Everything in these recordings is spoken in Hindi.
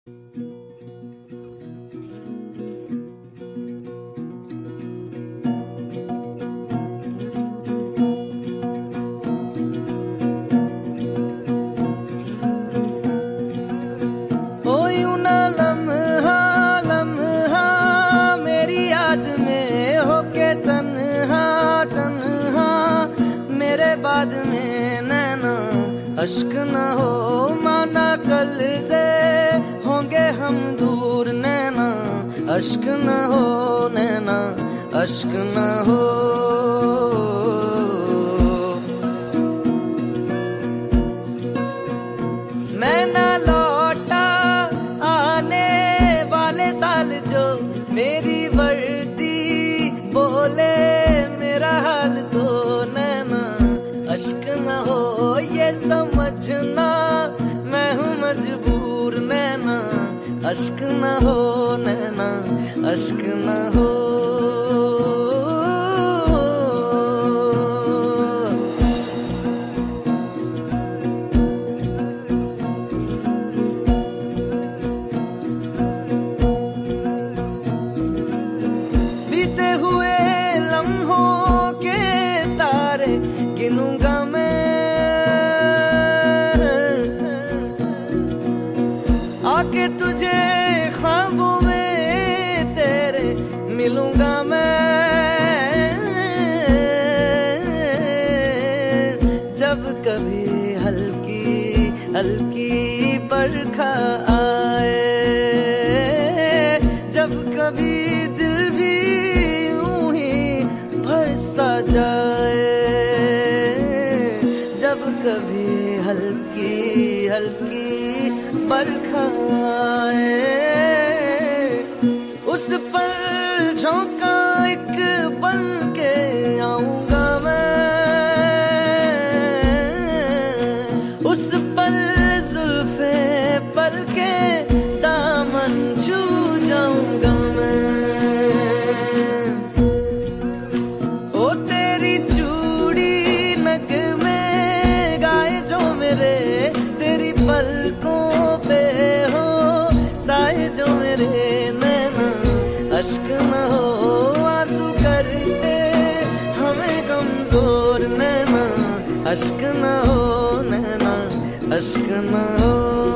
ओ यूं ना लम्हा लम्हा मेरी याद में होके तन्हा तन्हा, मेरे बाद में नैना अश्क न हो, माना कल से होंगे हम दूर नैना अश्क न हो, नैना अश्क न हो। मैं ना लौटा आने वाले साल जो मेरी वर्दी बोले मेरा हाल तो नैना अश्क न हो, ये समझना मैं हूँ मजबूर नैना अश्क न हो, नैना अश्क न हो। बीते हुए लम्हों के तारे गिनूंगा मैं, आके तुझे ख्वाबों में तेरे मिलूंगा मैं। जब कभी हल्की हल्की बरखा आए, जब कभी दिल भी यूं ही भरसा जाए, जब कभी हल्की हल्की बरखा आए, उस पर झोंका एक बन के आऊंगा मैं, उस पर जुल्फे पल के दामन छू जाऊंगा मैं। ओ तेरी चूड़ी नग में गाए जो मेरे, तेरी पलकों पे हो साए जो मेरे नैना अश्क न हो, आंसू करते हमें कमजोर नैना अश्क न हो, नैना अश्क न हो।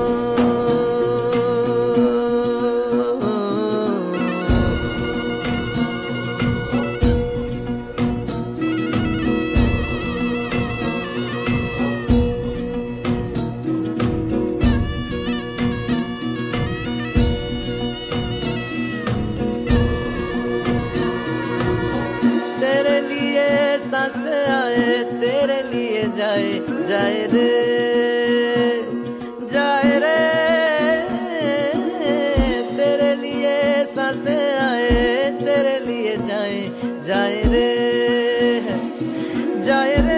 तेरे लिए सांस आए, तेरे लिए जाए जाए रे जाए रे, तेरे लिए सांस आए, तेरे लिए जाए जाए रे जाए रे।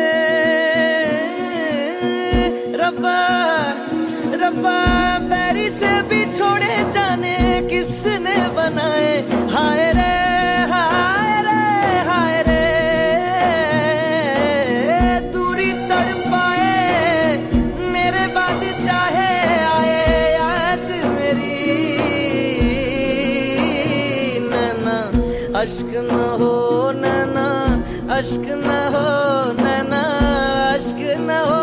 रब्बा रब्बा पैरी से भी छोड़े जाने किसने बनाए, हाय रे हाय रे हाय रे। दूरी तड़पाए मेरे बाद चाहे आए याद मेरी, नैना अश्क न हो, नैना अश्क न हो, नैना अश्क न हो,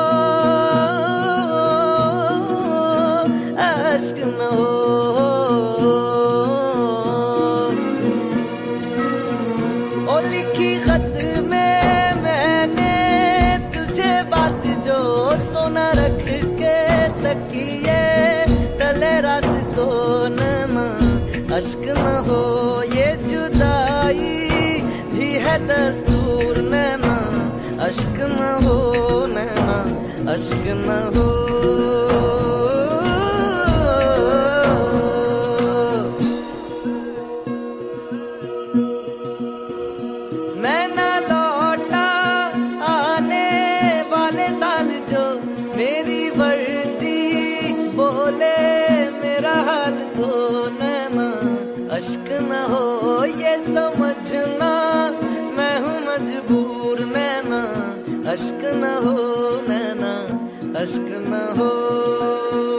अश्क न हो। ओ लिखी खत में मैंने तुझे बात जो सोना रख के तकिए तले रात को नैना अश्क न हो, ये जुदाई भी है दस्तूर नैना अश्क न हो, नैना अश्क न हो। मैं ना लौटा आने वाले साल जो मेरी वर्दी बोले मेरा हाल तो नैना अश्क न हो, ये समझना मैं हूँ मजबूर नैना अश्क न हो, नैना अश्क न हो।